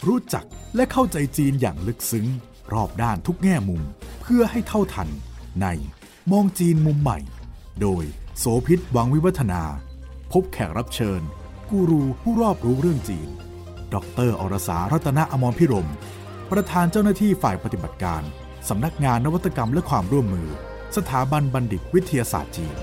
รู้จักและเข้าใจจีนอย่างลึกซึ้งรอบด้านทุกแง่มุมเพื่อให้เท่าทันในมองจีนมุมใหม่โดยโสภิต วังวิวัฒนาพบแขกรับเชิญกูรูผู้รอบรู้เรื่องจีนดร.อรสารัตนอมรพิรมประธานเจ้าหน้าที่ฝ่ายปฏิบัติการสำนักงานนวัตกรรมและความร่วมมือสถาบันบัณฑิตวิทยาศาสตร์จีน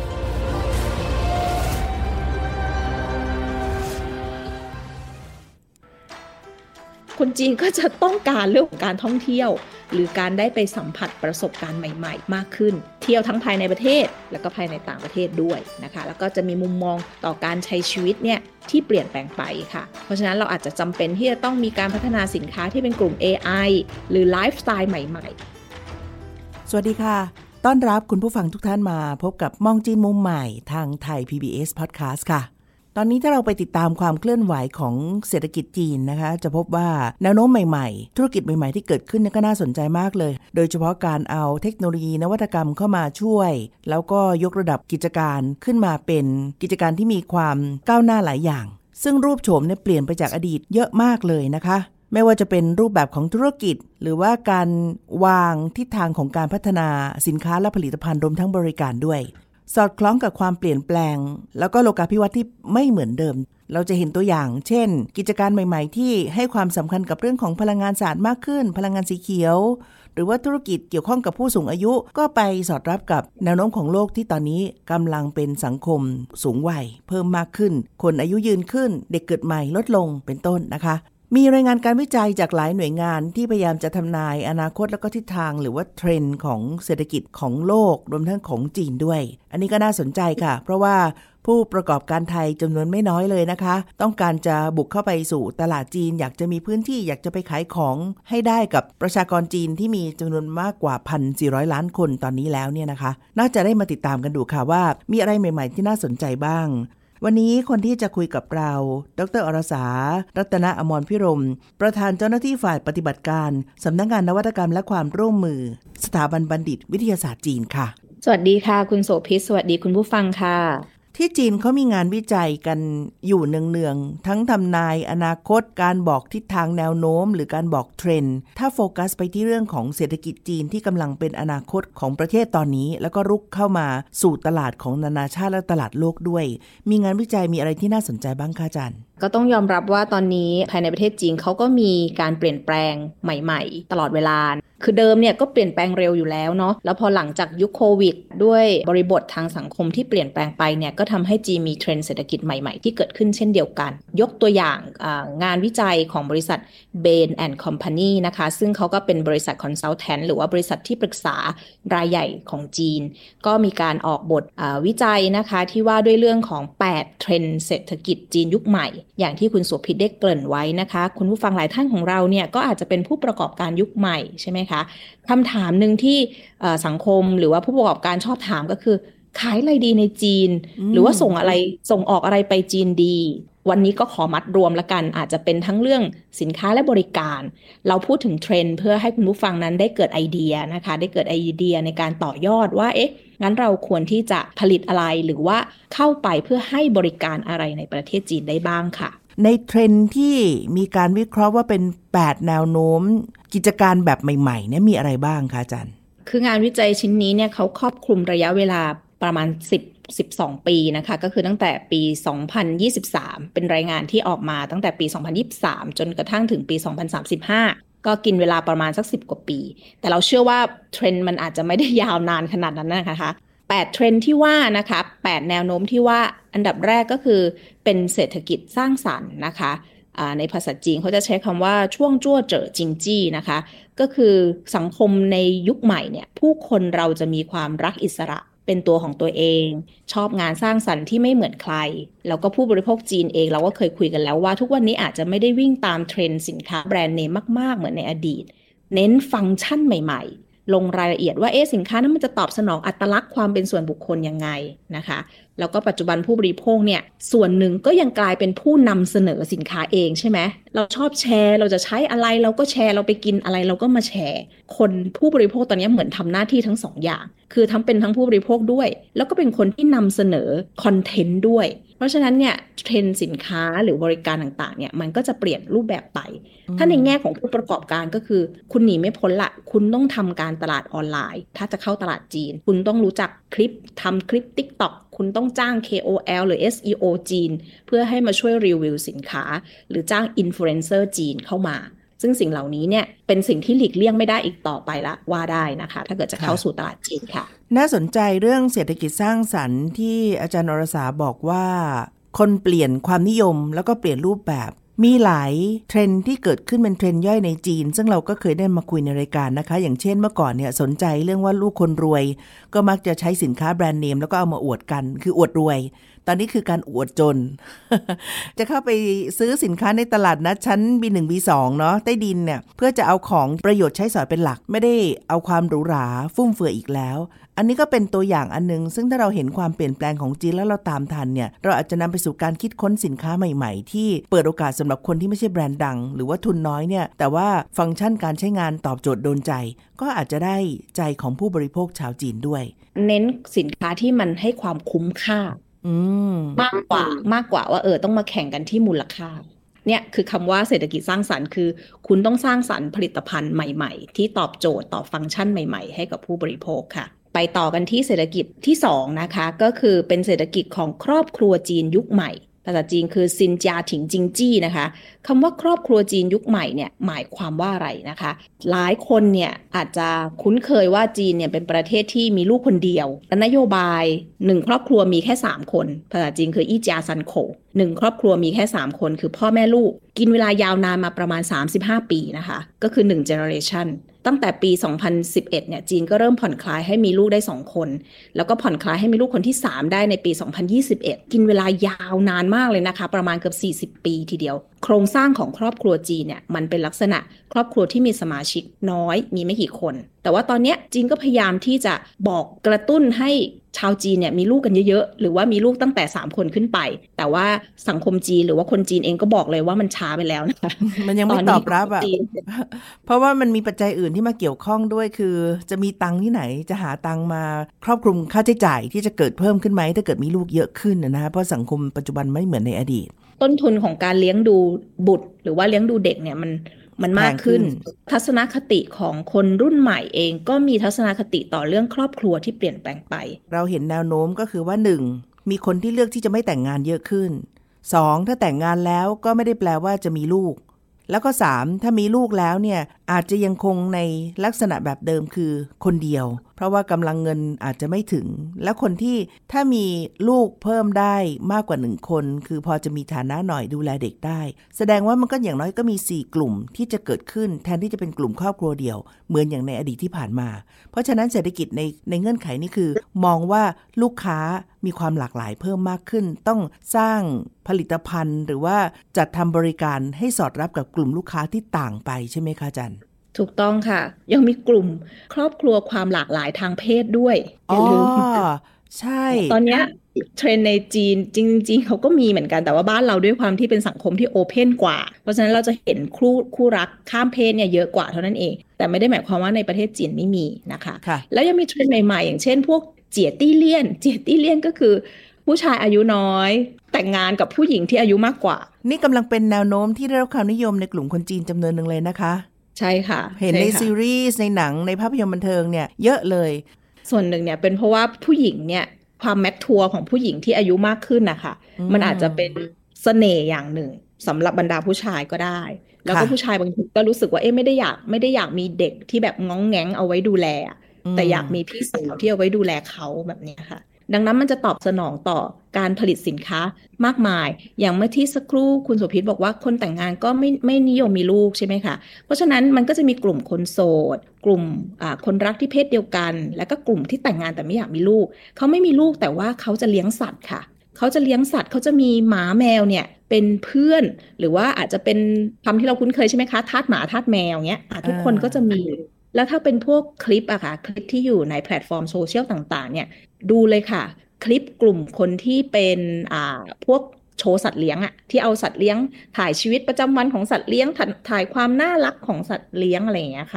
คนจีนก็จะต้องการเรื่องของการท่องเที่ยวหรือการได้ไปสัมผัสประสบการณ์ใหม่ๆมากขึ้นเที่ยวทั้งภายในประเทศแล้วก็ภายในต่างประเทศด้วยนะคะแล้วก็จะมีมุมมองต่อการใช้ชีวิตเนี่ยที่เปลี่ยนแปลงไปค่ะเพราะฉะนั้นเราอาจจะจำเป็นที่จะต้องมีการพัฒนาสินค้าที่เป็นกลุ่ม AI หรือไลฟ์สไตล์ใหม่ๆสวัสดีค่ะต้อนรับคุณผู้ฟังทุกท่านมาพบกับมองจีนมุมใหม่ทางไทย PBS Podcast ค่ะตอนนี้ถ้าเราไปติดตามความเคลื่อนไหวของเศรษฐกิจจีนนะคะจะพบว่าแนวโน้มใหม่ๆธุรกิจใหม่ๆที่เกิดขึ้นก็น่าสนใจมากเลยโดยเฉพาะการเอาเทคโนโลยีนวัตกรรมเข้ามาช่วยแล้วก็ยกระดับกิจการขึ้นมาเป็นกิจการที่มีความก้าวหน้าหลายอย่างซึ่งรูปโฉมเนี่ยเปลี่ยนไปจากอดีตเยอะมากเลยนะคะไม่ว่าจะเป็นรูปแบบของธุรกิจหรือว่าการวางทิศทางของการพัฒนาสินค้าและผลิตภัณฑ์รวมทั้งบริการด้วยสอดคล้องกับความเปลี่ยนแปลงแล้วก็โลกาภิวัตน์ที่ไม่เหมือนเดิมเราจะเห็นตัวอย่างเช่นกิจการใหม่ๆที่ให้ความสำคัญกับเรื่องของพลังงานสะอาดมากขึ้นพลังงานสีเขียวหรือว่าธุรกิจเกี่ยวข้องกับผู้สูงอายุก็ไปสอดรับกับแนวโน้มของโลกที่ตอนนี้กำลังเป็นสังคมสูงวัยเพิ่มมากขึ้นคนอายุยืนขึ้นเด็กเกิดใหม่ลดลงเป็นต้นนะคะมีรายงานการวิจัยจากหลายหน่วยงานที่พยายามจะทำนายอนาคตแล้วก็ทิศทางหรือว่าเทรนด์ของเศรษฐกิจของโลกรวมทั้งของจีนด้วยอันนี้ก็น่าสนใจค่ะเพราะว่าผู้ประกอบการไทยจำนวนไม่น้อยเลยนะคะต้องการจะบุกเข้าไปสู่ตลาดจีนอยากจะมีพื้นที่อยากจะไปขายของให้ได้กับประชากรจีนที่มีจำนวนมากกว่า 1,400 ล้านคนตอนนี้แล้วเนี่ยนะคะน่าจะได้มาติดตามกันดูค่ะว่ามีอะไรใหม่ๆที่น่าสนใจบ้างวันนี้คนที่จะคุยกับเราดร.อรสารัตนอมรพิรมประธานเจ้าหน้าที่ฝ่ายปฏิบัติการสำนักงานนวัตกรรมและความร่วมมือสถาบันบัณฑิตวิทยาศาสตร์จีนค่ะสวัสดีค่ะคุณโสภิตสวัสดีคุณผู้ฟังค่ะที่จีนเขามีงานวิจัยกันอยู่เนืองๆทั้งทำนายอนาคตการบอกทิศทางแนวโน้มหรือการบอกเทรนด์ถ้าโฟกัสไปที่เรื่องของเศรษฐกิจจีนที่กำลังเป็นอนาคตของประเทศตอนนี้แล้วก็รุกเข้ามาสู่ตลาดของนานาชาติและตลาดโลกด้วยมีงานวิจัยมีอะไรที่น่าสนใจบ้างคะอาจารย์ก็ต้องยอมรับว่าตอนนี้ภายในประเทศจีนเขาก็มีการเปลี่ยนแปลงใหม่ๆตลอดเวลาคือเดิมเนี่ยก็เปลี่ยนแปลงเร็วอยู่แล้วเนาะแล้วพอหลังจากยุคโควิดด้วยบริบททางสังคมที่เปลี่ยนแปลงไปเนี่ยก็ทำให้จีนมีเทรนด์เศรษฐกิจใหม่ๆที่เกิดขึ้นเช่นเดียวกันยกตัวอย่างงานวิจัยของบริษัท Bain & Company นะคะซึ่งเขาก็เป็นบริษัทคอนซัลแทนท์หรือว่าบริษัทที่ปรึกษารายใหญ่ของจีนก็มีการออกบทวิจัยนะคะที่ว่าด้วยเรื่องของ8เทรนด์เศรษฐกิจจีนยุคใหม่อย่างที่คุณโสภิตได้เกริ่นไว้นะคะคุณผู้ฟังหลายท่านของเราเนี่ยก็อาจจะเป็นผู้ประกอบการยุคใหม่ใช่ไหมคะคำถามหนึ่งที่สังคมหรือว่าผู้ประกอบการชอบถามก็คือขายอะไรดีในจีนหรือว่าส่งออกอะไรไปจีนดีวันนี้ก็ขอมัดรวมละกันอาจจะเป็นทั้งเรื่องสินค้าและบริการเราพูดถึงเทรนด์เพื่อให้คุณผู้ฟังนั้นได้เกิดไอเดียนะคะได้เกิดไอเดียในการต่อยอดว่างั้นเราควรที่จะผลิตอะไรหรือว่าเข้าไปเพื่อให้บริการอะไรในประเทศจีนได้บ้างค่ะในเทรนด์ที่มีการวิเคราะห์ว่าเป็น8แนวโน้มกิจการแบบใหม่ๆเนี่ยมีอะไรบ้างคะอาจารย์คืองานวิจัยชิ้นนี้เนี่ยเขาครอบคลุมระยะเวลาประมาณ12 ปีนะคะก็คือตั้งแต่ปี 2023 เป็นรายงานที่ออกมาตั้งแต่ปี 2023 จนกระทั่งถึงปี 2035 ก็กินเวลาประมาณสัก10 กว่าปีแต่เราเชื่อว่าเทรนด์มันอาจจะไม่ได้ยาวนานขนาดนั้นนะคะ8เทรนด์ที่ว่านะคะ8แนวโน้มที่ว่าอันดับแรกก็คือเป็นเศรษฐกิจสร้างสรรค์นะคะในภาษาจีนเขาจะใช้คำว่าช่วงจั่วเจ๋อจิงจี้นะคะก็คือสังคมในยุคใหม่เนี่ยผู้คนเราจะมีความรักอิสระเป็นตัวของตัวเองชอบงานสร้างสรรค์ที่ไม่เหมือนใครแล้วก็ผู้บริโภคจีนเองเราก็เคยคุยกันแล้วว่าทุกวันนี้อาจจะไม่ได้วิ่งตามเทรนด์สินค้าแบรนด์เนมมากๆเหมือนในอดีตเน้นฟังก์ชันใหม่ๆลงรายละเอียดว่าสินค้านั้นมันจะตอบสนองอัตลักษณ์ความเป็นส่วนบุคคลยังไงนะคะแล้วก็ปัจจุบันผู้บริโภคเนี่ยส่วนหนึ่งก็ยังกลายเป็นผู้นำเสนอสินค้าเองใช่ไหมเราชอบแชร์เราจะใช้อะไรเราก็แชร์เราไปกินอะไรเราก็มาแชร์คนผู้บริโภคตอนนี้เหมือนทำหน้าที่ทั้ง2 อย่างคือทั้งเป็นทั้งผู้บริโภคด้วยแล้วก็เป็นคนที่นำเสนอคอนเทนต์ด้วยเพราะฉะนั้นเนี่ยเทรนด์สินค้าหรือบริการต่างๆเนี่ยมันก็จะเปลี่ยนรูปแบบไปถ้าในแง่ของผู้ประกอบการก็คือคุณหนีไม่พ้นละคุณต้องทำการตลาดออนไลน์ถ้าจะเข้าตลาดจีนคุณต้องรู้จักคลิปทำคลิป TikTok คุณต้องจ้าง KOL หรือ SEO จีนเพื่อให้มาช่วยรีวิวสินค้าหรือจ้างอินฟลูเอนเซอร์จีนเข้ามาซึ่งสิ่งเหล่านี้เนี่ยเป็นสิ่งที่หลีกเลี่ยงไม่ได้อีกต่อไปละว่าได้นะคะถ้าเกิดจะเข้าสู่ตลาดจีนค่ะน่าสนใจเรื่องเศรษฐกิจสร้างสรรค์ที่อาจารย์อรสาบอกว่าคนเปลี่ยนความนิยมแล้วก็เปลี่ยนรูปแบบมีหลายเทรนด์ที่เกิดขึ้นเป็นเทรนด์ย่อยในจีนซึ่งเราก็เคยได้มาคุยในรายการนะคะอย่างเช่นเมื่อก่อนเนี่ยสนใจเรื่องว่าลูกคนรวยก็มักจะใช้สินค้าแบรนด์เนมแล้วก็เอามาอวดกันคืออวดรวยตอนนี้คือการอวดจน จะเข้าไปซื้อสินค้าในตลาดนัดชั้น B1 B2 เนาะใต้ดินเนี่ยเพื่อจะเอาของประโยชน์ใช้สอยเป็นหลักไม่ได้เอาความหรูหราฟุ่มเฟือยอีกแล้วอันนี้ก็เป็นตัวอย่างอันนึงซึ่งถ้าเราเห็นความเปลี่ยนแปลงของจีนแล้วเราตามทันเนี่ยเราอาจจะนำไปสู่การคิดค้นสินค้าใหม่ๆที่เปิดโอกาสสำหรับคนที่ไม่ใช่แบรนด์ดังหรือว่าทุนน้อยเนี่ยแต่ว่าฟังก์ชันการใช้งานตอบโจทย์โดนใจก็อาจจะได้ใจของผู้บริโภคชาวจีนด้วยเน้นสินค้าที่มันให้ความคุ้มค่ามากกว่าว่าต้องมาแข่งกันที่มูลค่าเนี่ยคือคำว่าเศรษฐกิจสร้างสรรค์คือคุณต้องสร้างสรรค์ผลิตภัณฑ์ใหม่ๆที่ตอบโจทย์ต่อฟังก์ชันใหม่ๆให้กับผู้บริโภคค่ะไปต่อกันที่เศรษฐกิจที่2นะคะก็คือเป็นเศรษฐกิจของครอบครัวจีนยุคใหม่ภาษาจีนคือซินจาถิงจิงจี้นะคะคำว่าครอบครัวจีนยุคใหม่เนี่ยหมายความว่าอะไรนะคะหลายคนเนี่ยอาจจะคุ้นเคยว่าจีนเนี่ยเป็นประเทศที่มีลูกคนเดียวและนโยบาย1ครอบครัวมีแค่3คนภาษาจีนคืออี้จาซันโข1ครอบครัวมีแค่3คนคือพ่อแม่ลูกกินเวลายาวนานมาประมาณ35ปีนะคะก็คือ1 generationตั้งแต่ปี 2011 เนี่ยจีนก็เริ่มผ่อนคลายให้มีลูกได้2คนแล้วก็ผ่อนคลายให้มีลูกคนที่3ได้ในปี 2021 กินเวลายาวนานมากเลยนะคะประมาณเกือบ40 ปีทีเดียวโครงสร้างของครอบครัวจีนเนี่ยมันเป็นลักษณะครอบครัวที่มีสมาชิกน้อยมีไม่กี่คนแต่ว่าตอนนี้จีนก็พยายามที่จะบอกกระตุ้นให้ชาวจีนเนี่ยมีลูกกันเยอะๆหรือว่ามีลูกตั้งแต่3คนขึ้นไปแต่ว่าสังคมจีนหรือว่าคนจีนเองก็บอกเลยว่ามันช้าไปแล้วนะคะมันยังไม่ตอบรับอ่ะเพราะว่ามันมีปัจจัยอื่นที่มาเกี่ยวข้องด้วยคือจะมีตังค์ที่ไหนจะหาตังค์มาครอบคลุมค่าใช้จ่ายที่จะเกิดเพิ่มขึ้นไหมถ้าเกิดมีลูกเยอะขึ้นนะคะเพราะสังคมปัจจุบันไม่เหมือนในอดีตต้นทุนของการเลี้ยงดูบุตรหรือว่าเลี้ยงดูเด็กเนี่ยมันมากขึ้นทัศนคติของคนรุ่นใหม่เองก็มีทัศนคติต่อเรื่องครอบครัวที่เปลี่ยนแปลงไปเราเห็นแนวโน้มก็คือว่า 1. มีคนที่เลือกที่จะไม่แต่งงานเยอะขึ้น 2. ถ้าแต่งงานแล้วก็ไม่ได้แปลว่าจะมีลูกแล้วก็ 3. ถ้ามีลูกแล้วเนี่ยอาจจะยังคงในลักษณะแบบเดิมคือคนเดียวเพราะว่ากำลังเงินอาจจะไม่ถึงและคนที่ถ้ามีลูกเพิ่มได้มากกว่า1คนคือพอจะมีฐานะหน่อยดูแลเด็กได้แสดงว่ามันก็อย่างน้อยก็มี4กลุ่มที่จะเกิดขึ้นแทนที่จะเป็นกลุ่มครอบครัวเดียวเหมือนอย่างในอดีตที่ผ่านมาเพราะฉะนั้นเศรษฐกิจในเงื่อนไขนี้คือมองว่าลูกค้ามีความหลากหลายเพิ่มมากขึ้นต้องสร้างผลิตภัณฑ์หรือว่าจัดทำบริการให้สอดรับกับกลุ่มลูกค้าที่ต่างไปใช่ไหมคะอาจารย์ถูกต้องค่ะยังมีกลุ่มครอบครัวความหลากหลายทางเพศด้วยอย่าลืมใช่ตอนนี้เทรนด์ในจีนจริงๆเขาก็มีเหมือนกันแต่ว่าบ้านเราด้วยความที่เป็นสังคมที่โอเพนกว่าเพราะฉะนั้นเราจะเห็นคู่รักข้ามเพศเนี่ยเยอะกว่าเท่านั้นเองแต่ไม่ได้หมายความว่าในประเทศจีนไม่มีนะคะแล้วยังมีเทรนด์ใหม่ๆอย่างเช่นพวกเจี๋ยตี้เลี่ยนก็คือผู้ชายอายุน้อยแต่งงานกับผู้หญิงที่อายุมากกว่านี่กำลังเป็นแนวโน้มที่ได้รับความนิยมในกลุ่มคนจีนจำนวนหนึ่งเลยนะคะใช่ค่ะเห็นในซีรีส์ในหนังในภาพยนตร์บันเทิงเนี่ยเยอะเลยส่วนหนึ่งเนี่ยเป็นเพราะว่าผู้หญิงเนี่ยความแมททัวร์ของผู้หญิงที่อายุมากขึ้นนะคะมันอาจจะเป็นเสน่ห์อย่างหนึ่งสำหรับบรรดาผู้ชายก็ได้แล้วก็ผู้ชายบางทีก็รู้สึกว่าไม่ได้อยากมีเด็กที่แบบง้องแง้งเอาไว้ดูแลแต่อยากมีพี่สาวที่เอาไว้ดูแลเขาแบบนี้ค่ะดังนั้นมันจะตอบสนองต่อการผลิตสินค้ามากมายอย่างเมื่อที่สักครู่คุณโสภิตบอกว่าคนแต่งงานก็ไม่นิยมมีลูกใช่ไหมคะเพราะฉะนั้นมันก็จะมีกลุ่มคนโสดกลุ่มคนรักที่เพศเดียวกันแล้วก็กลุ่มที่แต่งงานแต่ไม่อยากมีลูกเขาไม่มีลูกแต่ว่าเขาจะเลี้ยงสัตว์ค่ะเขาจะเลี้ยงสัตว์เขาจะมีหมาแมวเนี่ยเป็นเพื่อนหรือว่าอาจจะเป็นคำที่เราคุ้นเคยใช่ไหมคะทาสหมาทาสแมวเงี้ยทุกคนก็จะมีแล้วถ้าเป็นพวกคลิปอะค่ะคลิปที่อยู่ในแพลตฟอร์มโซเชียลต่างๆเนี่ยดูเลยค่ะคลิปกลุ่มคนที่เป็นพวกโชว์สัตว์เลี้ยงอะที่เอาสัตว์เลี้ยงถ่ายชีวิตประจำวันของสัตว์เลี้ยงถ่ายความน่ารักของสัตว์เลี้ยงอะไรอย่างเงี้ยค่ะ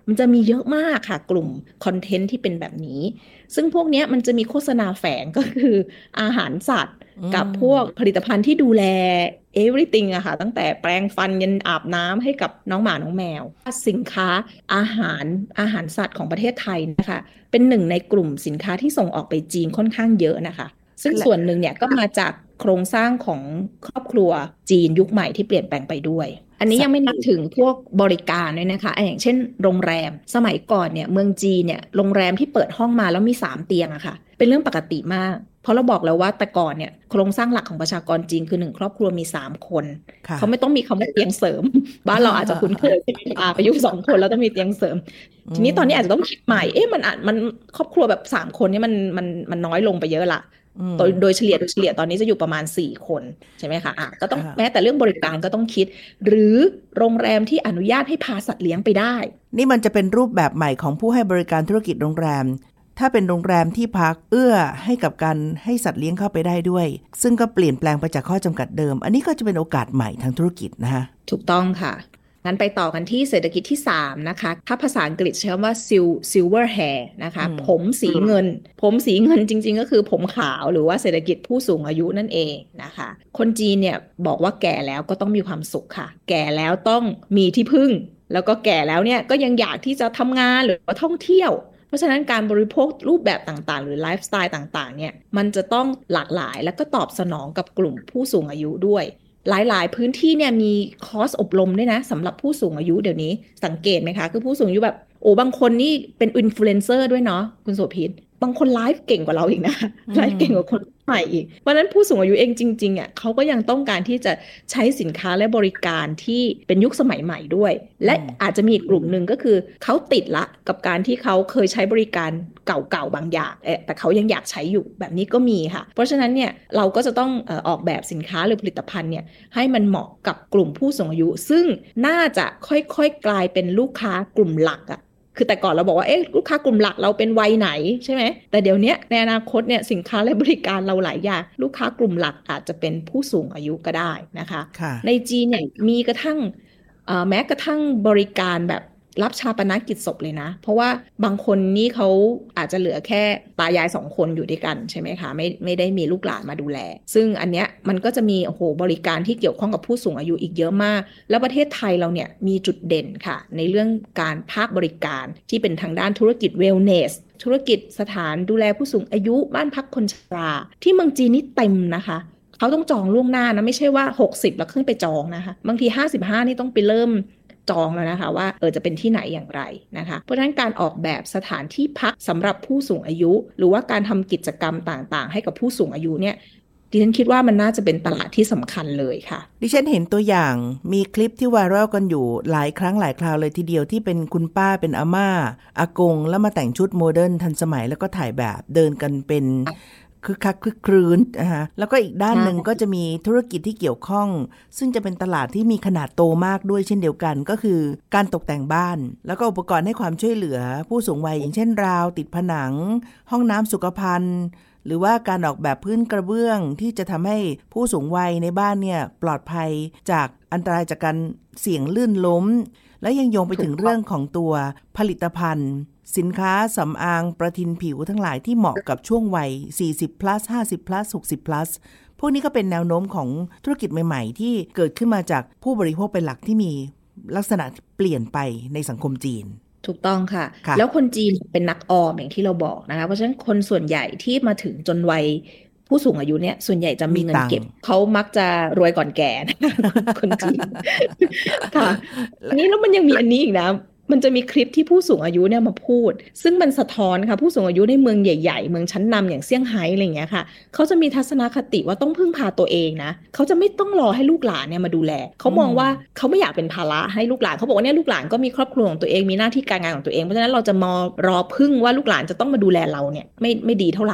มันจะมีเยอะมากค่ะกลุ่มคอนเทนต์ที่เป็นแบบนี้ซึ่งพวกนี้มันจะมีโฆษณาแฝงก็คืออาหารสัตว์กับพวกผลิตภัณฑ์ที่ดูแล everything อะค่ะตั้งแต่แปรงฟันยันอาบน้ำให้กับน้องหมาน้องแมวสินค้าอาหารสัตว์ของประเทศไทยนะคะเป็นหนึ่งในกลุ่มสินค้าที่ส่งออกไปจีนค่อนข้างเยอะนะคะซึ่งส่วนหนึ่งเนี่ยก็มาจากโครงสร้างของครอบครัวจีนยุคใหม่ที่เปลี่ยนแปลงไปด้วยอันนี้ยังไม่นับถึงพวกบริการด้วยนะคะอย่างเช่นโรงแรมสมัยก่อนเนี่ยเมืองจีนเนี่ยโรงแรมที่เปิดห้องมาแล้วมี3เตียงอะค่ะเป็นเรื่องปกติมากเพราะเราบอกแล้วว่าแต่ก่อนเนี่ยโครงสร้างหลักของประชากรจีนคือ1ครอบครัวมี3คนเขาไม่ต้องมีคำว่าเตียงเสริมบ้านเราอาจจะคุ้นเคยอายุ2คนแล้วต้องมีเตียงเสริมทีนี้ตอนนี้อาจจะต้องคิดใหม่มันครอบครัวแบบ3คนนี่มันน้อยลงไปเยอะละโดยเฉลี่ยตอนนี้จะอยู่ประมาณ4คนใช่ไหมคะก็ต้องแม้แต่เรื่องบริการก็ต้องคิดหรือโรงแรมที่อนุญาตให้พาสัตว์เลี้ยงไปได้นี่มันจะเป็นรูปแบบใหม่ของผู้ให้บริการธุรกิจโรงแรมถ้าเป็นโรงแรมที่พักเอื้อให้กับการให้สัตว์เลี้ยงเข้าไปได้ด้วยซึ่งก็เปลี่ยนแปลงไปจากข้อจำกัดเดิมอันนี้ก็จะเป็นโอกาสใหม่ทางธุรกิจนะคะถูกต้องค่ะงั้นไปต่อกันที่เศรษฐกิจที่3นะคะถ้าภาษาอังกฤษใช้คำว่า silver hair นะคะผมสีเงินจริงๆก็คือผมขาวหรือว่าเศรษฐกิจผู้สูงอายุนั่นเองนะคะคนจีนเนี่ยบอกว่าแก่แล้วก็ต้องมีความสุขค่ะแก่แล้วต้องมีที่พึ่งแล้วก็แก่แล้วเนี่ยก็ยังอยากที่จะทำงานหรือว่าท่องเที่ยวเพราะฉะนั้นการบริโภครูปแบบต่างๆหรือไลฟ์สไตล์ต่างๆเนี่ยมันจะต้องหลากหลายแล้วก็ตอบสนองกับกลุ่มผู้สูงอายุด้วยหลายๆพื้นที่เนี่ยมีคอร์สอบรมด้วยนะสำหรับผู้สูงอายุเดี๋ยวนี้สังเกตไหมคะคือผู้สูงอายุแบบบางคนนี่เป็นอินฟลูเอนเซอร์ด้วยเนาะคุณโสภิตบางคนไลฟ์เก่งกว่าเราอีกนะไลฟ์เก่งกว่าคนใหม่อีกเพราะนั้นผู้สูงอายุเองจริงๆเขาก็ยังต้องการที่จะใช้สินค้าและบริการที่เป็นยุคสมัยใหม่ด้วยและอาจจะมีอีกกลุ่มหนึ่งก็คือเขาติดละกับการที่เขาเคยใช้บริการเก่าๆบางอย่างแต่เขายังอยากใช้อยู่แบบนี้ก็มีค่ะเพราะฉะนั้นเนี่ยเราก็จะต้องออกแบบสินค้าหรือผลิตภัณฑ์เนี่ยให้มันเหมาะกับกลุ่มผู้สูงอายุซึ่งน่าจะค่อยๆกลายเป็นลูกค้ากลุ่มหลักคือแต่ก่อนเราบอกว่าลูกค้ากลุ่มหลักเราเป็นวัยไหนใช่ไหมแต่เดี๋ยวนี้ในอนาคตเนี่ยสินค้าและบริการเราหลายอย่างลูกค้ากลุ่มหลักอาจจะเป็นผู้สูงอายุก็ได้นะคะในจีนเนี่ยมีกระทั่งแม้กระทั่งบริการแบบรับชาปนกิจศพเลยนะเพราะว่าบางคนนี่เขาอาจจะเหลือแค่ตายาย2คนอยู่ด้วยกันใช่ไหมคะไม่ได้มีลูกหลานมาดูแลซึ่งอันเนี้ยมันก็จะมีบริการที่เกี่ยวข้องกับผู้สูงอายุอีกเยอะมากแล้วประเทศไทยเราเนี่ยมีจุดเด่นค่ะในเรื่องการภาคบริการที่เป็นทางด้านธุรกิจ wellness ธุรกิจสถานดูแลผู้สูงอายุบ้านพักคนชราที่เมืองจีนนี่เต็มนะคะเขาต้องจองล่วงหน้านะไม่ใช่ว่า60แล้วขึ้นไปจองนะคะบางที55นี่ต้องไปเริ่มจองแล้วนะคะว่าจะเป็นที่ไหนอย่างไรนะคะเพราะฉะนั้นการออกแบบสถานที่พักสำหรับผู้สูงอายุหรือว่าการทำกิจกรรมต่างๆให้กับผู้สูงอายุเนี่ยดิฉันคิดว่ามันน่าจะเป็นตลาดที่สำคัญเลยค่ะดิฉันเห็นตัวอย่างมีคลิปที่ไวรัลกันอยู่หลายครั้งหลายคราวเลยทีเดียวที่เป็นคุณป้าเป็นอาม่าอากงแล้วมาแต่งชุดโมเดิร์นทันสมัยแล้วก็ถ่ายแบบเดินกันเป็นคึกคักคึกครื้นนะคะแล้วก็อีกด้านหนึ่งก็จะมีธุรกิจที่เกี่ยวข้องซึ่งจะเป็นตลาดที่มีขนาดโตมากด้วยเช่นเดียวกันก็คือการตกแต่งบ้านแล้วก็อุปกรณ์ให้ความช่วยเหลือผู้สูงวัยอย่างเช่นราวติดผนังห้องน้ำสุขภัณฑ์หรือว่าการออกแบบพื้นกระเบื้องที่จะทำให้ผู้สูงวัยในบ้านเนี่ยปลอดภัยจากอันตรายจากการเสี่ยงลื่นล้มและยังโยงไปถึงเรื่องของตัวผลิตภัณฑ์สินค้าสำอางประทินผิวทั้งหลายที่เหมาะกับช่วงวัย40 plus 50 plus 60 plus พวกนี้ก็เป็นแนวโน้มของธุรกิจใหม่ๆที่เกิดขึ้นมาจากผู้บริโภคเป็นหลักที่มีลักษณะเปลี่ยนไปในสังคมจีนถูกต้องค่ะแล้วคนจีนเป็นนักออมอย่างที่เราบอกนะคะเพราะฉะนั้นคนส่วนใหญ่ที่มาถึงจนวัยผู้สูงอายุเนี่ยส่วนใหญ่จะมีเงินเก็บเขามักจะรวยก่อนแก่คนจีนค่ะนี่แล้วมันยังมีอันนี้อีกนะมันจะมีคลิปที่ผู้สูงอายุเนี่ยมาพูดซึ่งมันสะท้อนค่ะผู้สูงอายุในเมืองใหญ่ๆเมืองชั้นนำอย่างเซี่ยงไฮ้อะไรอย่างเงี้ยค่ะเขาจะมีทัศนคติว่าต้องพึ่งพาตัวเองนะเขาจะไม่ต้องรอให้ลูกหลานเนี่ยมาดูแลเขามองว่าเขาไม่อยากเป็นภาระให้ลูกหลานเขาบอกว่าเนี่ยลูกหลานก็มีครอบครัวของตัวเองมีหน้าที่การงานของตัวเองเพราะฉะนั้นเราจะมารอพึ่งว่าลูกหลานจะต้องมาดูแลเราเนี่ยไม่ดีเท่าไหร่ท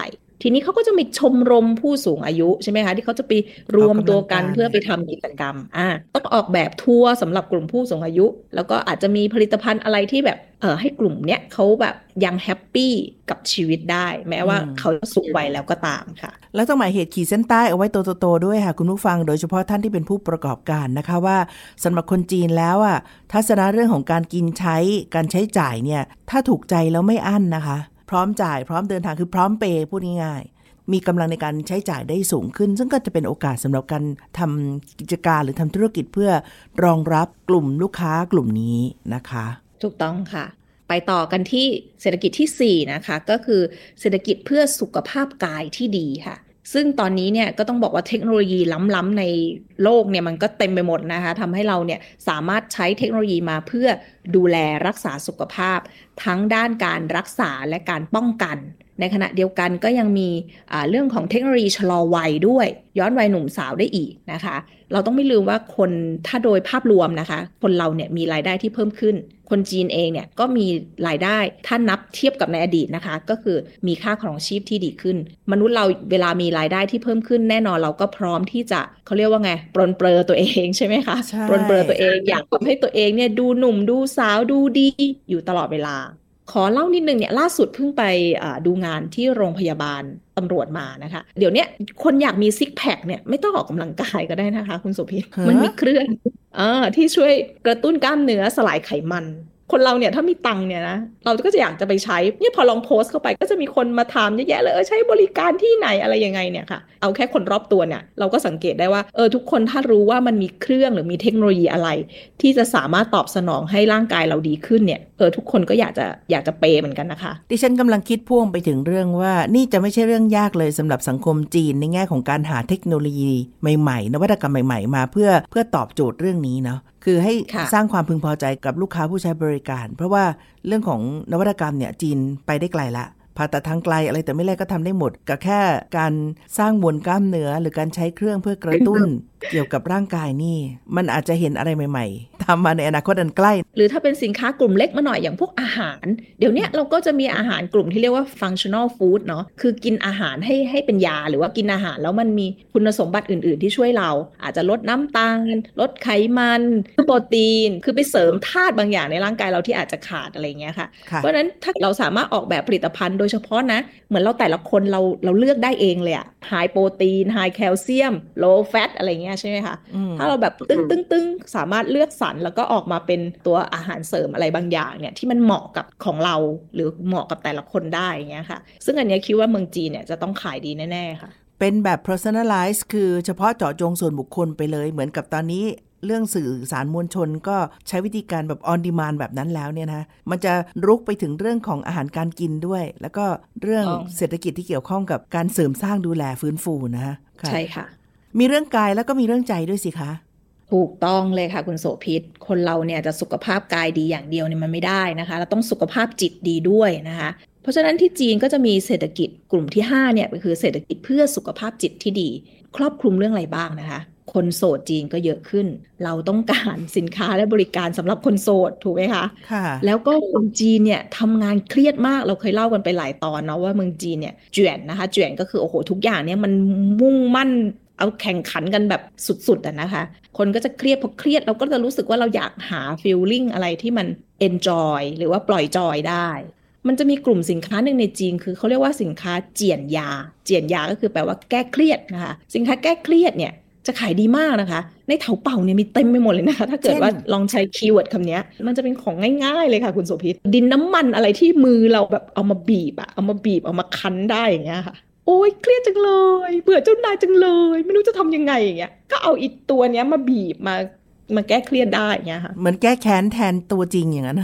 ทีนี้เขาก็จะมีชมรมผู้สูงอายุใช่ไหมคะที่เขาจะไปรวมตัวกันเพื่อไปทำกิจกรรมต้องออกแบบทัวร์สำหรับกลุ่มผู้สูงอายุแล้วก็อาจจะมีผลิตภัณฑ์อะไรที่แบบให้กลุ่มเนี้ยเขาแบบยังแฮปปี้กับชีวิตได้แม้ว่าเขาสูงวัยแล้วก็ตามค่ะแล้วต้องหมายเหตุขีดเส้นใต้เอาไว้โตๆด้วยค่ะคุณผู้ฟังโดยเฉพาะท่านที่เป็นผู้ประกอบการนะคะว่าสำหรับคนจีนแล้วทัศนะเรื่องของการกินใช้การใช้จ่ายเนี่ยถ้าถูกใจแล้วไม่อั้นนะคะพร้อมจ่ายพร้อมเดินทางคือพร้อมเปย์พูดง่ายๆมีกำลังในการใช้จ่ายได้สูงขึ้นซึ่งก็จะเป็นโอกาสสำหรับการทำกิจการหรือทำธุรกิจเพื่อรองรับกลุ่มลูกค้ากลุ่มนี้นะคะถูกต้องค่ะไปต่อกันที่เศรษฐกิจที่4นะคะก็คือเศรษฐกิจเพื่อสุขภาพกายที่ดีค่ะซึ่งตอนนี้เนี่ยก็ต้องบอกว่าเทคโนโลยีล้ำๆในโลกเนี่ยมันก็เต็มไปหมดนะคะทำให้เราเนี่ยสามารถใช้เทคโนโลยีมาเพื่อดูแลรักษาสุขภาพทั้งด้านการรักษาและการป้องกันในขณะเดียวกันก็ยังมีเรื่องของเทคโนโลยีชะลอวัยด้วยย้อนวัยหนุ่มสาวได้อีกนะคะเราต้องไม่ลืมว่าคนถ้าโดยภาพรวมนะคะคนเราเนี่ยมีรายได้ที่เพิ่มขึ้นคนจีนเองเนี่ยก็มีรายได้ถ้านับเทียบกับในอดีตนะคะก็คือมีค่าครองชีพที่ดีขึ้นมนุษย์เราเวลามีรายได้ที่เพิ่มขึ้นแน่นอนเราก็พร้อมที่จะเขาเรียกว่าไงปรนเปรอตัวเองใช่ไหมคะปรนเปรอตัวเองอยากทำให้ตัวเองเนี่ยดูหนุ่มดูสาวดูดีอยู่ตลอดเวลาขอเล่านิดนึงเนี่ยล่าสุดเพิ่งไปดูงานที่โรงพยาบาลตำรวจมานะคะเดี๋ยวนี้คนอยากมีซิกแพคเนี่ยไม่ต้องออกกำลังกายก็ได้นะคะคุณโสภิตมันมีเครื่องที่ช่วยกระตุ้นกล้ามเนื้อสลายไขมันคนเราเนี่ยถ้ามีตังค์เนี่ยนะเราก็จะอยากจะไปใช้เนี่ยพอลองโพสต์เข้าไปก็จะมีคนมาถามเยอะแยะเลยใช้บริการที่ไหนอะไรยังไงเนี่ยค่ะเอาแค่คนรอบตัวเนี่ยเราก็สังเกตได้ว่าทุกคนถ้ารู้ว่ามันมีเครื่องหรือมีเทคโนโลยีอะไรที่จะสามารถตอบสนองให้ร่างกายเราดีขึ้นเนี่ยทุกคนก็อยากจะเปย์เหมือนกันนะคะดิฉันกำลังคิดพ่วงไปถึงเรื่องว่านี่จะไม่ใช่เรื่องยากเลยสำหรับสังคมจีนในแง่ของการหาเทคโนโลยีใหม่ๆนวัตกรรมใหม่ๆมาเพื่อตอบโจทย์เรื่องนี้เนาะคือให้สร้างความพึงพอใจกับลูกค้าผู้ใช้บริการเพราะว่าเรื่องของนวัตกรรมเนี่ยจีนไปได้ไกลละผ่าตัดทางไกลอะไรแต่ไม่แรกก็ทำได้หมดกับแค่การสร้างมวลกล้ามเนื้อหรือการใช้เครื่องเพื่อกระตุ้นเกี่ยวกับร่างกายนี่มันอาจจะเห็นอะไรใหม่ๆทำมาในอนาคตอันใกล้หรือถ้าเป็นสินค้ากลุ่มเล็กมาหน่อยอย่างพวกอาหารเดี๋ยวนี้เราก็จะมีอาหารกลุ่มที่เรียกว่า functional food เนาะคือกินอาหารให้เป็นยาหรือว่ากินอาหารแล้วมันมีคุณสมบัติอื่นๆที่ช่วยเราอาจจะลดน้ำตาลลดไขมันโปรตีนคือไปเสริมธาตุบางอย่างในร่างกายเราที่อาจจะขาดอะไรเงี้ยค่ะเพราะฉะนั้นถ้าเราสามารถออกแบบผลิตภัณฑ์โดยเฉพาะนะเหมือนเราแต่ละคนเราเลือกได้เองเลยอะ high โปรตีน high แคลเซียม low fat อะไรเงี้ยใช่ไหมคะถ้าเราแบบตึ้งสามารถเลือกสรรแล้วก็ออกมาเป็นตัวอาหารเสริมอะไรบางอย่างเนี่ยที่มันเหมาะกับของเราหรือเหมาะกับแต่ละคนได้อย่างเงี้ยค่ะซึ่งอันนี้คิดว่าเมืองจีนเนี่ยจะต้องขายดีแน่ๆค่ะเป็นแบบ personalize คือเฉพาะเจาะจงส่วนบุคคลไปเลยเหมือนกับตอนนี้เรื่องสื่อสารมวลชนก็ใช้วิธีการแบบ on demand แบบนั้นแล้วเนี่ยนะมันจะรุกไปถึงเรื่องของอาหารการกินด้วยแล้วก็เรื่องเศรษฐกิจที่เกี่ยวข้องกับการเสริมสร้างดูแลฟื้นฟูนะใช่ค่ะมีเรื่องกายแล้วก็มีเรื่องใจด้วยสิคะถูกต้องเลยค่ะคุณโสภิตคนเราเนี่ยจะสุขภาพกายดีอย่างเดียวเนี่ยมันไม่ได้นะคะเราต้องสุขภาพจิตดีด้วยนะคะเพราะฉะนั้นที่จีนก็จะมีเศรษฐกิจกลุ่มที่5เนี่ยก็คือเศรษฐกิจเพื่อสุขภาพจิตที่ดีครอบคลุมเรื่องอะไรบ้างนะคะคนโสดจีนก็เยอะขึ้นเราต้องการสินค้าและบริการสำหรับคนโสดถูกไหมคะค่ะแล้วก็คนจีนเนี่ยทำงานเครียดมากเราเคยเล่ากันไปหลายตอนเนาะว่าเมืองจีนเนี่ยเจ๋วนนะคะเจ๋วนก็คือโอ้โหทุกอย่างเนี่ยมันมุ่งมั่นเอาแข่งขันกันแบบสุดๆนะคะคนก็จะเครียดพอเครียดเราก็จะรู้สึกว่าเราอยากหาฟีลลิ่งอะไรที่มัน enjoy หรือว่าปล่อยจอยได้มันจะมีกลุ่มสินค้าหนึ่งในจีนคือเขาเรียกว่าสินค้าเจียนยาเจียนยาก็คือแปลว่าแก้เครียดนะคะสินค้าแก้เครียดเนี่ยจะขายดีมากนะคะในเถาเป่าเนี่ยมีเต็มไปหมดเลยนะคะถ้าเกิดว่าลองใช้คีย์เวิร์ดคำนี้มันจะเป็นของง่ายๆเลยค่ะคุณโสภิตดินน้ำมันอะไรที่มือเราแบบเอามาบีบเอามาคั้นได้อย่างเงี้ยค่ะโอ๊ยเครียดจังเลยเบื่อเจ้านายจังเลยไม่รู้จะทำยังไงอย่างเงี้ยก็เอาอีกตัวเนี้ยมาบีบมาแก้เครียดได้อย่างเงี้ยค่ะเหมือนแก้แค้นแทนตัวจริงอย่างนั้น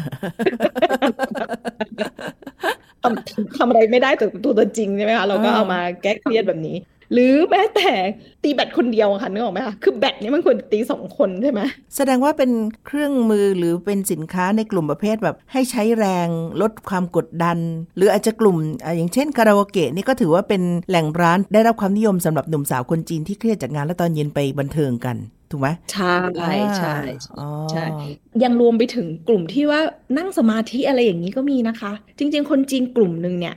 ทำอะไรไม่ได้ตัวจริงใช่ไหมคะเราก็เอามาแก้เครียดแบบนี้หรือแม้แต่ตีแบตคนเดียวค่ะนึกออกไหมคะคือแบตนี่มันควรตี2คนใช่ไหมแสดงว่าเป็นเครื่องมือหรือเป็นสินค้าในกลุ่มประเภทแบบให้ใช้แรงลดความกดดันหรืออาจจะกลุ่มอย่างเช่นคาราโอเกะนี่ก็ถือว่าเป็นแหล่งร้านได้รับความนิยมสำหรับหนุ่มสาวคนจีนที่เครียดจากงานแล้วตอนเย็นไปบันเทิงกันถูกไหมใช่ใช่ใช่ยังรวมไปถึงกลุ่มที่ว่านั่งสมาธิอะไรอย่างนี้ก็มีนะคะจริงๆคนจีนกลุ่มนึงเนี่ย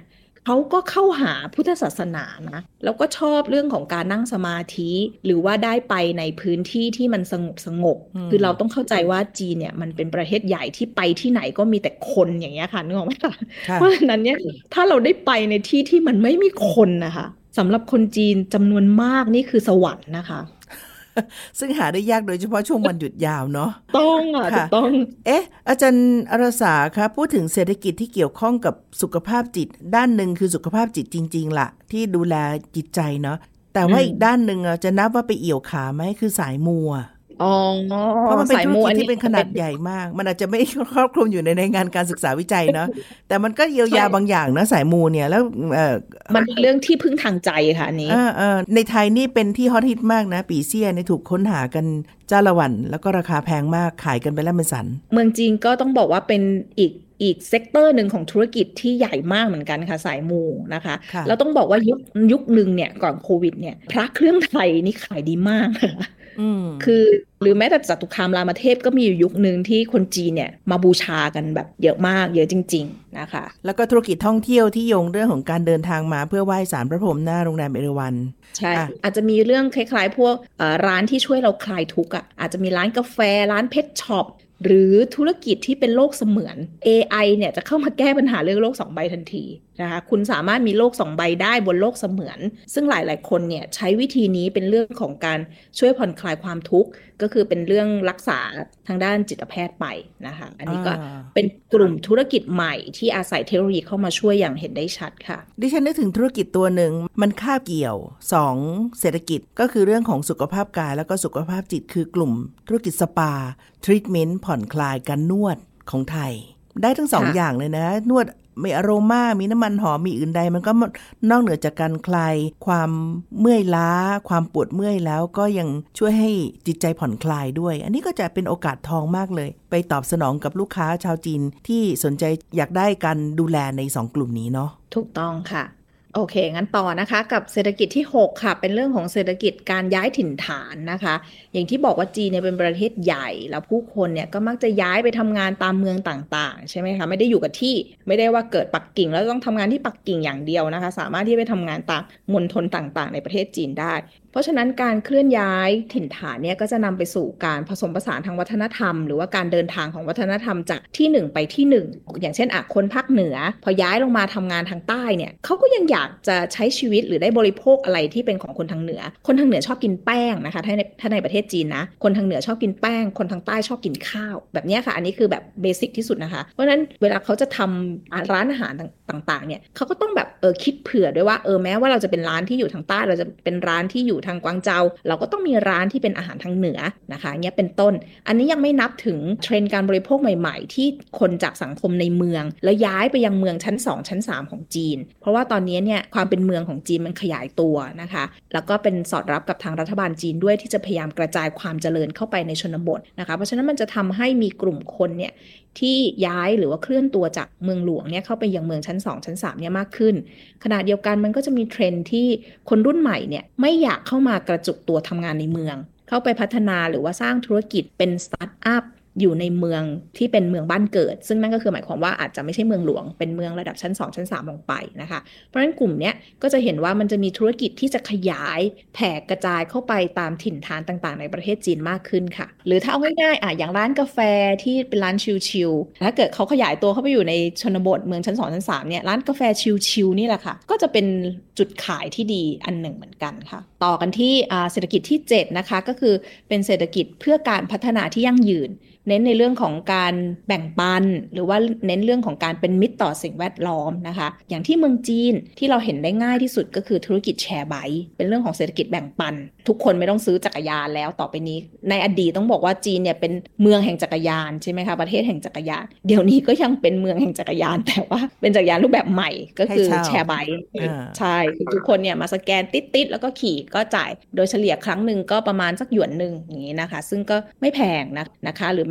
เขาก็เข้าหาพุทธศาสนานะแล้วก็ชอบเรื่องของการนั่งสมาธิหรือว่าได้ไปในพื้นที่ที่มันสงบคือเราต้องเข้าใจว่าจีนเนี่ยมันเป็นประเทศใหญ่ที่ไปที่ไหนก็มีแต่คนอย่างเงี้ยค่ะนึกออกไหมคะเพราะฉะนั้นเนี่ยถ้าเราได้ไปในที่ที่มันไม่มีคนนะคะสำหรับคนจีนจำนวนมากนี่คือสวรรค์นะคะซึ่งหาได้ยากโดยเฉพาะช่วงวันหยุดยาวเนาะต้องถูกต้องอาจารย์อรสาคะพูดถึงเศรษฐกิจที่เกี่ยวข้องกับสุขภาพจิตด้านหนึ่งคือสุขภาพจิตจริงๆล่ะที่ดูแลจิตใจเนาะแต่ว่าอีกด้านหนึ่งจะนับว่าไปเอี่ยวขาไหมคือสายมัวเพราะมันเป็นธุรกิจที่เป็นขนาดใหญ่มากมันอาจจะไม่ครอบคลุมอยู่ในงานการศึกษาวิจัยเนาะแต่มันก็เยียวยาบางอย่างนะสายมูเนี่ยแล้วมันเป็นเรื่องที่พึ่งทางใจค่ะอันนี้ในไทยนี่เป็นที่ฮอตฮิตมากนะปีเซี่ยนี่ถูกค้นหากันจ้าละวันแล้วก็ราคาแพงมากขายกันไปแล้วเป็นสันเมืองจีนก็ต้องบอกว่าเป็นอีกเซกเตอร์หนึ่งของธุรกิจที่ใหญ่มากเหมือนกันค่ะสายมูนะคะแล้วต้องบอกว่ายุคหนึ่งเนี่ยก่อนโควิดเนี่ยพระเครื่องไทยนี่ขายดีมากคือหรือแม้แต่จตุคามรามเทพก็มีอยู่ยุคนึงที่คนจีนเนี่ยมาบูชากันแบบเยอะมากเยอะจริงๆนะคะแล้วก็ธุรกิจท่องเที่ยวที่โยงเรื่องของการเดินทางมาเพื่อไหว้ศาลพระพรหมหน้าโรงแรมเอราวัณใช่อาจจะมีเรื่องคล้ายๆพวกร้านที่ช่วยเราคลายทุกข์อาจจะมีร้านกาแฟร้านเพชรช็อปหรือธุรกิจที่เป็นโลกเสมือน AI เนี่ยจะเข้ามาแก้ปัญหาเรื่องโลก2ใบทันทีนะคะคุณสามารถมีโลก2ใบได้บนโลกเสมือนซึ่งหลายๆคนเนี่ยใช้วิธีนี้เป็นเรื่องของการช่วยผ่อนคลายความทุกข์ก็คือเป็นเรื่องรักษาทางด้านจิตแพทย์ไปนะคะอันนี้ก็เป็นกลุ่มธุรกิจใหม่ที่อาศัยเทคโนโลยีเข้ามาช่วยอย่างเห็นได้ชัดค่ะดิฉันนึกถึงธุรกิจตัวหนึ่งมันคาบเกี่ยว2เศรษฐกิจก็คือเรื่องของสุขภาพกายแล้วก็สุขภาพจิตคือกลุ่มธุรกิจสปาทรีทเมนต์ผ่อนคลายการนวดของไทยได้ทั้ง2 อย่างเลยนะนวดมีอโรมามีน้ำมันหอมมีอื่นใดมันก็นอกเหนือจากการคลายความเมื่อยล้าความปวดเมื่อยแล้วก็ยังช่วยให้จิตใจผ่อนคลายด้วยอันนี้ก็จะเป็นโอกาสทองมากเลยไปตอบสนองกับลูกค้าชาวจีนที่สนใจอยากได้การดูแลใน2กลุ่มนี้เนาะถูกต้องค่ะโอเคงั้นต่อนะคะกับเศรษฐกิจที่6ค่ะเป็นเรื่องของเศรษฐกิจการย้ายถิ่นฐานนะคะอย่างที่บอกว่าจีนเนี่ยเป็นประเทศใหญ่แล้วผู้คนเนี่ยก็มักจะย้ายไปทำงานตามเมืองต่างๆใช่ไหมคะไม่ได้อยู่กับที่ไม่ได้ว่าเกิดปักกิ่งแล้วต้องทำงานที่ปักกิ่งอย่างเดียวนะคะสามารถที่ไปทำงานตามมณฑลต่างๆในประเทศจีนได้เพราะฉะนั้นการเคลื่อนย้ายถิ่นฐานเนี่ยก็จะนำไปสู่การผสมผสานทางวัฒนธรรมหรือว่าการเดินทางของวัฒนธรรมจากที่1ไปที่1อย่างเช่นคนภาคเหนือพอย้ายลงมาทำงานทางใต้เนี่ยเขาก็ยังอยากจะใช้ชีวิตหรือได้บริโภคอะไรที่เป็นของคนทางเหนือคนทางเหนือชอบกินแป้งนะคะถ้าในประเทศจีนนะคนทางเหนือชอบกินแป้งคนทางใต้ชอบกินข้าวแบบนี้ค่ะอันนี้คือแบบเบสิกที่สุดนะคะเพราะฉะนั้นเวลาเขาจะทำร้านอาหารต่างๆเนี่ยเขาก็ต้องแบบคิดเผื่อด้วยว่าแม้ว่าเราจะเป็นร้านที่อยู่ทางใต้เราจะเป็นร้านที่อยู่ทางกวางเจาเราก็ต้องมีร้านที่เป็นอาหารทางเหนือนะคะเงี้ยเป็นต้นอันนี้ยังไม่นับถึงเทรนด์การบริโภคใหม่ๆที่คนจากสังคมในเมืองแล้วย้ายไปยังเมืองชั้น2ชั้น3ของจีนเพราะว่าตอนนี้เนี่ยความเป็นเมืองของจีนมันขยายตัวนะคะแล้วก็เป็นสอดรับกับทางรัฐบาลจีนด้วยที่จะพยายามกระจายความเจริญเข้าไปในชนบทนะคะเพราะฉะนั้นมันจะทำให้มีกลุ่มคนเนี่ยที่ย้ายหรือว่าเคลื่อนตัวจากเมืองหลวงเนี่ยเข้าไปยังเมืองชั้น2ชั้น3เนี่ยมากขึ้นขณะเดียวกันมันก็จะมีเทรนด์ที่คนรุ่นใหม่เนี่ยไม่อยากเข้ามากระจุกตัวทำงานในเมืองเข้าไปพัฒนาหรือว่าสร้างธุรกิจเป็นสตาร์ทอัพอยู่ในเมืองที่เป็นเมืองบ้านเกิดซึ่งนั่นก็คือหมายความว่าอาจจะไม่ใช่เมืองหลวงเป็นเมืองระดับชั้น2ชั้น3ลงไปนะคะเพราะฉะนั้นกลุ่มนี้ก็จะเห็นว่ามันจะมีธุรกิจที่จะขยายแผ่กระจายเข้าไปตามถิ่นฐานต่างๆในประเทศจีนมากขึ้นค่ะหรือถ้าเอาง่ายๆอย่างร้านกาแฟที่เป็นร้านชิลๆถ้าเกิดเขาขยายตัวเข้าไปอยู่ในชนบทเมืองชั้น2ชั้น3เนี่ยร้านกาแฟชิลๆนี่แหละค่ะก็จะเป็นจุดขายที่ดีอันหนึ่งเหมือนกันค่ะต่อกันที่เศรษฐกิจที่7นะคะก็คือเป็นเศรษฐกิจเพื่อการพัฒนาที่ยั่งยืนเน้นในเรื่องของการแบ่งปันหรือว่าเน้นเรื่องของการเป็นมิตรต่อสิ่งแวดล้อมนะคะอย่างที่เมืองจีนที่เราเห็นได้ง่ายที่สุดก็คือธุรกิจแชร์ไบค์เป็นเรื่องของเศรษฐกิจแบ่งปันทุกคนไม่ต้องซื้อจักรยานแล้วต่อไปนี้ในอดีตต้องบอกว่าจีนเนี่ยเป็นเมืองแห่งจักรยานใช่ไหมคะประเทศแห่งจักรยานเดี๋ยวนี้ก็ยังเป็นเมืองแห่งจักรยานแต่ว่าเป็นจักรยานรูปแบบใหม่ก็คือแชร์ไบค์ใช่ทุกคนเนี่ยมาสแกนติดๆแล้วก็ขี่ก็จ่ายโดยเฉลี่ยครั้งหนึ่งก็ประมาณสักหยวนนึงอย่างนี้นะคะซึ่งก็ไม่แพงนะคะหรือแม้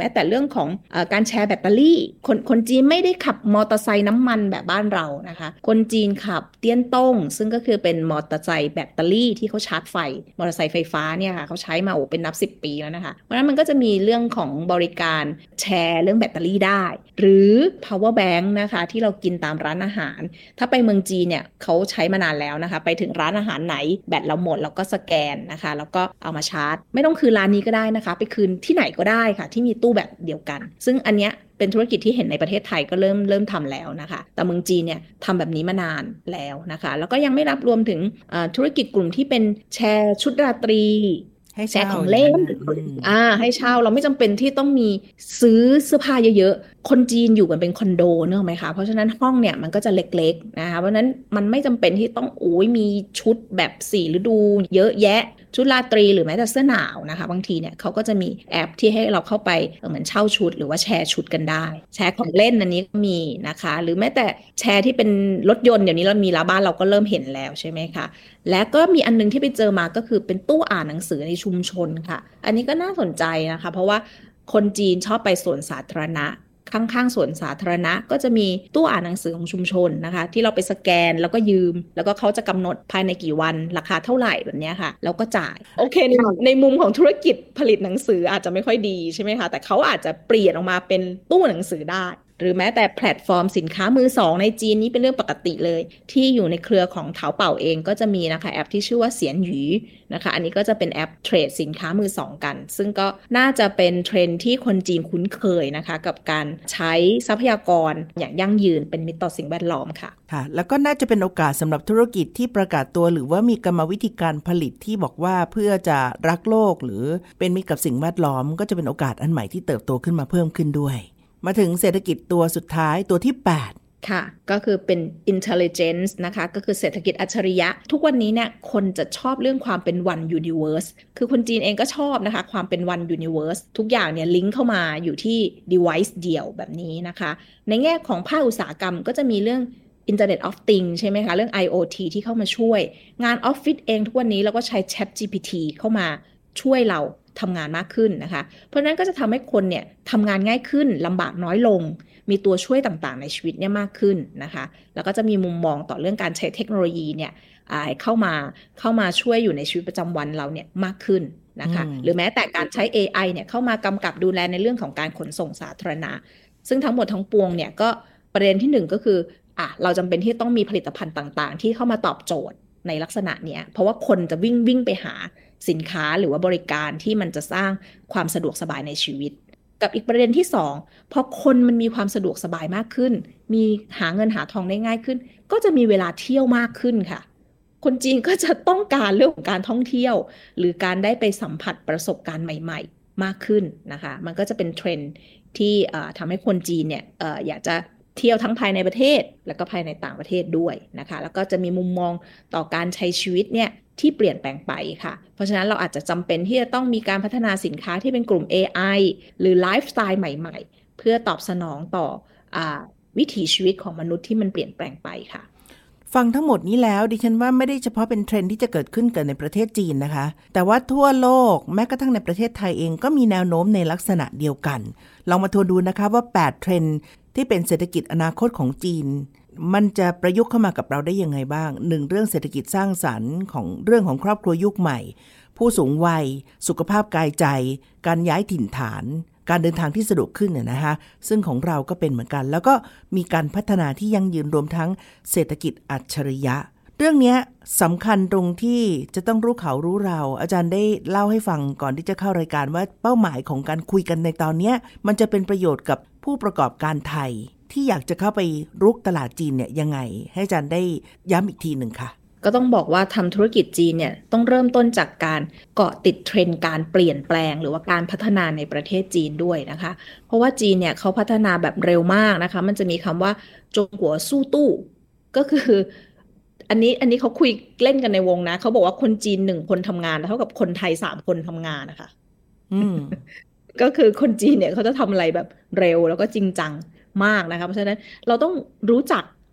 ม้แต่เรื่องของการแชร์แบตเตอรี่คนจีนไม่ได้ขับมอเตอร์ไซค์น้ำมันแบบบ้านเรานะคะคนจีนขับเตี้ยนต้งซึ่งก็คือเป็นมอเตอร์ไซค์แบตเตอรี่ที่เขาชาร์จไฟมอเตอร์ไซค์ไฟฟ้าเนี่ยค่ะเขาใช้มาเป็นนับ10 ปีแล้วนะคะเพราะฉะนั้นมันก็จะมีเรื่องของบริการแชร์เรื่องแบตเตอรี่ได้หรือ power bank นะคะที่เรากินตามร้านอาหารถ้าไปเมืองจีนเนี่ยเขาใช้มานานแล้วนะคะไปถึงร้านอาหารไหนแบตเราหมดเราก็สแกนนะคะแล้วก็เอามาชาร์จไม่ต้องคืนร้านนี้ก็ได้นะคะไปคืนที่ไหนก็ได้ค่ะที่มีตู้แบบเดียวกันซึ่งอันเนี้ยเป็นธุรกิจที่เห็นในประเทศไทยก็เริ่มทำแล้วนะคะแต่เมืองจีนเนี่ยทำแบบนี้มานานแล้วนะคะแล้วก็ยังไม่นับรวมถึงธุรกิจกลุ่มที่เป็นแชร์ชุดราตรีแชร์ของเล่นให้เช่าเราไม่จำเป็นที่ต้องมีซื้อเสื้อผ้าเยอะๆคนจีนอยู่กันเป็นคอนโดเนอะไหมคะเพราะฉะนั้นห้องเนี่ยมันก็จะเล็กๆนะคะเพราะฉะนั้นมันไม่จำเป็นที่ต้องมีชุดแบบ4 ฤดูเยอะแยะชุดราตรีหรือแม้แต่เสื้อหนาวนะคะบางทีเนี่ยเขาก็จะมีแอปที่ให้เราเข้าไปเหมือนเช่าชุดหรือว่าแชร์ชุดกันได้แชร์ของเล่นอันนี้ก็มีนะคะหรือแม้แต่แชร์ที่เป็นรถยนต์เดี๋ยวนี้เรามีแล้วบ้านเราก็เริ่มเห็นแล้วใช่ไหมคะและก็มีอันนึงที่ไปเจอมาก็คือเป็นตู้อ่านหนังสือในชุมชนค่ะอันนี้ก็น่าสนใจนะคะเพราะว่าคนจีนชอบไปสวนสาธารณะข้างๆสวนสาธารณะก็จะมีตู้อ่านหนังสือของชุมชนนะคะที่เราไปสแกนแล้วก็ยืมแล้วก็เขาจะกำหนดภายในกี่วันราคาเท่าไหร่แบบนี้ค่ะแล้วก็จ่ายโอเคในมุมของธุรกิจผลิตหนังสืออาจจะไม่ค่อยดีใช่ไหมคะแต่เขาอาจจะเปลี่ยนออกมาเป็นตู้หนังสือได้หรือแม้แต่แพลตฟอร์มสินค้ามือสองในจีนนี้เป็นเรื่องปกติเลยที่อยู่ในเครือของเถาเป่าเองก็จะมีนะคะแอปที่ชื่อว่าเสียนหยีนะคะอันนี้ก็จะเป็นแอปเทรดสินค้ามือสองกันซึ่งก็น่าจะเป็นเทรนด์ที่คนจีนคุ้นเคยนะคะกับการใช้ทรัพยากรอย่างยั่งยืนเป็นมิตรต่อสิ่งแวดล้อมค่ะค่ะแล้วก็น่าจะเป็นโอกาสสำหรับธุรกิจที่ประกาศตัวหรือว่ามีกรรมวิธีการผลิตที่บอกว่าเพื่อจะรักโลกหรือเป็นมิตรกับสิ่งแวดล้อมก็จะเป็นโอกาสอันใหม่ที่เติบโตขึ้นมาเพิ่มขึ้นด้วยมาถึงเศรษฐกิจตัวสุดท้ายตัวที่8 ค่ะก็คือเป็น intelligence นะคะก็คือเศรษฐกิจอัจฉริยะทุกวันนี้เนี่ยคนจะชอบเรื่องความเป็น one universe คือคนจีนเองก็ชอบนะคะความเป็น one universe ทุกอย่างเนี่ยลิงก์เข้ามาอยู่ที่ device เดียวแบบนี้นะคะในแง่ของภาคอุตสาหกรรมก็จะมีเรื่อง Internet of Things ใช่ไหมคะเรื่อง IoT ที่เข้ามาช่วยงานออฟฟิศเองทุกวันนี้เราก็ใช้ ChatGPT เข้ามาช่วยเราทำงานมากขึ้นนะคะเพราะนั้นก็จะทำให้คนเนี่ยทำงานง่ายขึ้นลำบากน้อยลงมีตัวช่วยต่างๆในชีวิตเนี่ยมากขึ้นนะคะแล้วก็จะมีมุมมองต่อเรื่องการใช้เทคโนโลยีเนี่ยเข้ามาช่วยอยู่ในชีวิตประจำวันเราเนี่ยมากขึ้นนะคะหรือแม้แต่การใช้ AI เนี่ยเข้ามากำกับดูแลในเรื่องของการขนส่งสาธารณะซึ่งทั้งหมดทั้งปวงเนี่ยก็ประเด็นที่1ก็คือเราจำเป็นที่ต้องมีผลิตภัณฑ์ต่างๆที่เข้ามาตอบโจทย์ในลักษณะเนี้ยเพราะว่าคนจะวิ่งไปหาสินค้าหรือว่าบริการที่มันจะสร้างความสะดวกสบายในชีวิตกับอีกประเด็นที่2พอคนมันมีความสะดวกสบายมากขึ้นมีหาเงินหาทองได้ง่ายขึ้นก็จะมีเวลาเที่ยวมากขึ้นค่ะคนจีนก็จะต้องการเรื่องของการท่องเที่ยวหรือการได้ไปสัมผัสประสบการณ์ใหม่ๆมากขึ้นนะคะมันก็จะเป็นเทรนด์ที่ทำให้คนจีนเนี่ยอยากจะเที่ยวทั้งภายในประเทศแล้วก็ภายในต่างประเทศด้วยนะคะแล้วก็จะมีมุมมองต่อการใช้ชีวิตเนี่ยที่เปลี่ยนแปลงไปค่ะเพราะฉะนั้นเราอาจจะจำเป็นที่จะต้องมีการพัฒนาสินค้าที่เป็นกลุ่ม AI หรือไลฟ์สไตล์ใหม่ๆเพื่อตอบสนองต่อวิถีชีวิตของมนุษย์ที่มันเปลี่ยนแปลงไปค่ะฟังทั้งหมดนี้แล้วดิฉันว่าไม่ได้เฉพาะเป็นเทรนด์ที่จะเกิดขึ้นในประเทศจีนนะคะแต่ว่าทั่วโลกแม้กระทั่งในประเทศไทยเองก็มีแนวโน้มในลักษณะเดียวกันลองมาทวนดูนะคะว่า8เทรนด์ที่เป็นเศรษฐกิจอนาคตของจีนมันจะประยุกต์เข้ามากับเราได้ยังไงบ้าง1เรื่องเศรษฐกิจสร้างสรรค์ของเรื่องของครอบครัวยุคใหม่ผู้สูงวัยสุขภาพกายใจการย้ายถิ่นฐานการเดินทางที่สะดวกขึ้นนะคะซึ่งของเราก็เป็นเหมือนกันแล้วก็มีการพัฒนาที่ยั่งยืนรวมทั้งเศรษฐกิจอัจฉริยะเรื่องนี้สำคัญตรงที่จะต้องรู้เขารู้เราอาจารย์ได้เล่าให้ฟังก่อนที่จะเข้ารายการว่าเป้าหมายของการคุยกันในตอนนี้มันจะเป็นประโยชน์กับผู้ประกอบการไทยที่อยากจะเข้าไปรุกตลาดจีนเนี่ยยังไงให้อาจารย์ได้ย้ำอีกทีหนึ่งค่ะก็ต้องบอกว่าทำธุรกิจจีนเนี่ยต้องเริ่มต้นจากการเกาะติดเทรนด์การเปลี่ยนแปลงหรือว่าการพัฒนาในประเทศจีนด้วยนะคะเพราะว่าจีนเนี่ยเขาพัฒนาแบบเร็วมากนะคะมันจะมีคำว่าจงกัวสู้ตู้ก็คืออันนี้เขาคุยเล่นกันในวงนะเขาบอกว่าคนจีน1คนทำงานเท่ากับคนไทย3คนทำงานนะคะก็คือคนจีนเนี่ยเขาจะทำอะไรแบบเร็วแล้วก็จริงจังมากนะคะเพราะฉะนั้นเราต้องรู้จัก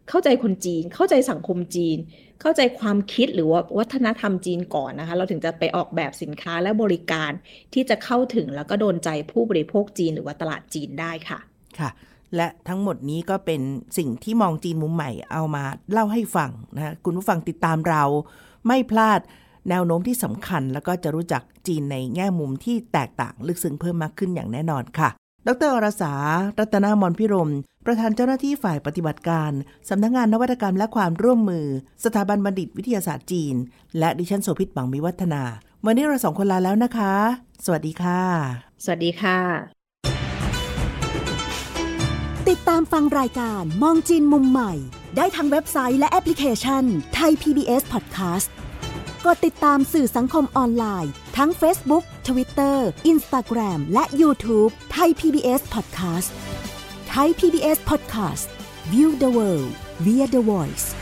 เข้าใจคนจีนเข้าใจสังคมจีนเข้าใจความคิดหรือว่าวัฒนธรรมจีนก่อนนะคะเราถึงจะไปออกแบบสินค้าและบริการที่จะเข้าถึงแล้วก็โดนใจผู้บริโภคจีนหรือว่าตลาดจีนได้ค่ะค่ะและทั้งหมดนี้ก็เป็นสิ่งที่มองจีนมุมใหม่เอามาเล่าให้ฟังนะคุณผู้ฟังติดตามเราไม่พลาดแนวโน้มที่สำคัญแล้วก็จะรู้จักจีนในแง่มุมที่แตกต่างลึกซึ้งเพิ่มมากขึ้นอย่างแน่นอนค่ะดร.อรสา รัตนามรพิรมประธานเจ้าหน้าที่ฝ่ายปฏิบัติการสำนักงานนวัตกรรมและความร่วมมือสถาบันบัณฑิตวิทยาศาสตร์จีนและดิฉันโสภิต หวังมีวัฒนาวันนี้เราสองคนลาแล้วนะคะสวัสดีค่ะสวัสดีค่ะติดตามฟังรายการมองจีนมุมใหม่ได้ทางเว็บไซต์และแอปพลิเคชัน Thai PBS Podcast กดติดตามสื่อสังคมออนไลน์ทั้ง Facebook, Twitter, Instagram และ YouTube Thai PBS Podcast Thai PBS Podcast View the world via the voice